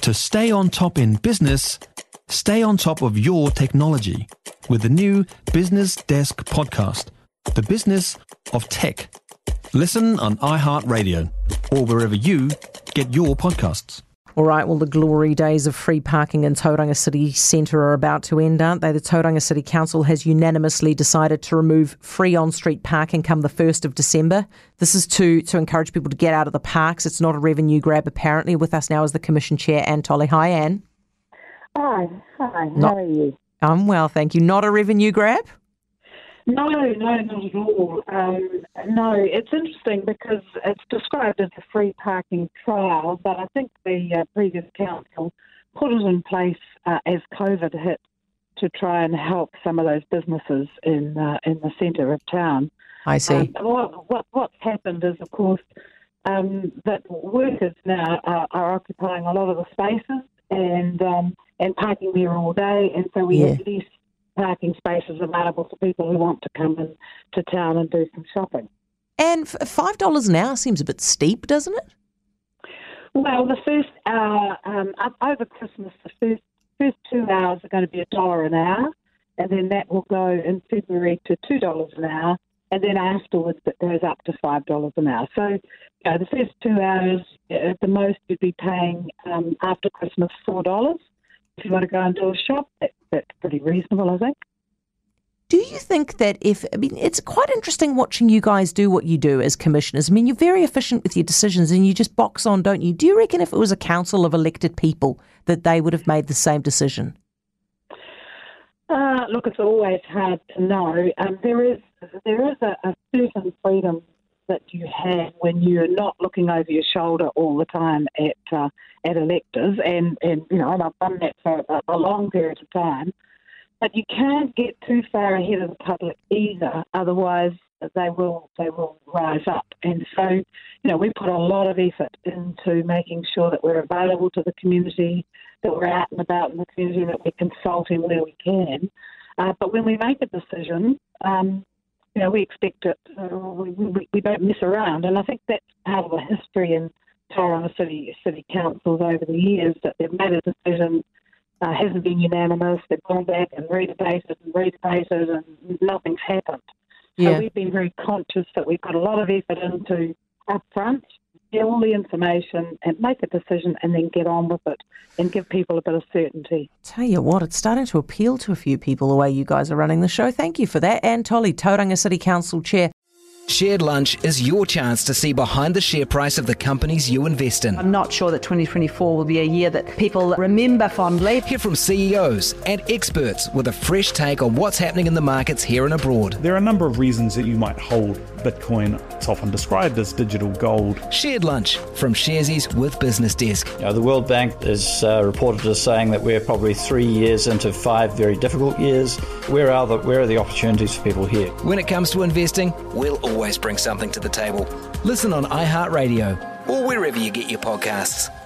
To stay on top in business, stay on top of your technology with the new Business Desk podcast, The Business of Tech. Listen on iHeartRadio or wherever you get your podcasts. All right, well, the glory days of free parking in Tauranga City Centre are about to end, aren't they? The Tauranga City Council has unanimously decided to remove free on-street parking come the 1st of December. This is to encourage people to get out of the parks. It's not a revenue grab, apparently. With us now is the Commission Chair, Anne Tolley. Hi, Anne. Hi. How are you? I'm well, thank you. Not a revenue grab? No, not at all. No, it's interesting because it's described as a free parking trial, but I think the previous council put it in place as COVID hit to try and help some of those businesses in the centre of town. I see. What's happened is, of course, that workers now are occupying a lot of the spaces and parking there all day, and so we have less parking spaces available for people who want to come in to town and do some shopping. And $5 an hour seems a bit steep, doesn't it? Well, the first hour, over Christmas, the first 2 hours are going to be $1 an hour, and then that will go in February to $2 an hour, and then afterwards it goes up to $5 an hour. So the first 2 hours, at the most, you'd be paying after Christmas $4. If you want to go and do a shop, that's pretty reasonable, I think. Do you think that it's quite interesting watching you guys do what you do as commissioners. I mean, you're very efficient with your decisions and you just box on, don't you? Do you reckon if it was a council of elected people that they would have made the same decision? Look, it's always hard to know. There is a certain freedom that you have when you're not looking over your shoulder all the time at electors, and you know, and I've done that for a long period of time. But you can't get too far ahead of the public either, otherwise they will rise up. And so, you know, we put a lot of effort into making sure that we're available to the community, that we're out and about in the community, that we're consulting where we can. But when we make a decision, you know, we expect it. We don't mess around, and I think that's part of the history in Tauranga City councils over the years, that they've made a decision. Hasn't been unanimous. They've gone back and redebated and nothing's happened. So we've been very conscious that we put a lot of effort into up front, get all the information and make a decision and then get on with it and give people a bit of certainty. Tell you what, it's starting to appeal to a few people the way you guys are running the show. Thank you for that. Anne Tolley, Tauranga City Council Chair. Shared Lunch is your chance to see behind the share price of the companies you invest in. I'm not sure that 2024 will be a year that people remember fondly. Hear from CEOs and experts with a fresh take on what's happening in the markets here and abroad. There are a number of reasons that you might hold Bitcoin. It's often described as digital gold. Shared Lunch from Sharesies with Business Desk. The World Bank is reported as saying that we're probably 3 years into 5 very difficult years. Where are the opportunities for people here? When it comes to investing, we'll always bring something to the table. Listen on iHeartRadio or wherever you get your podcasts.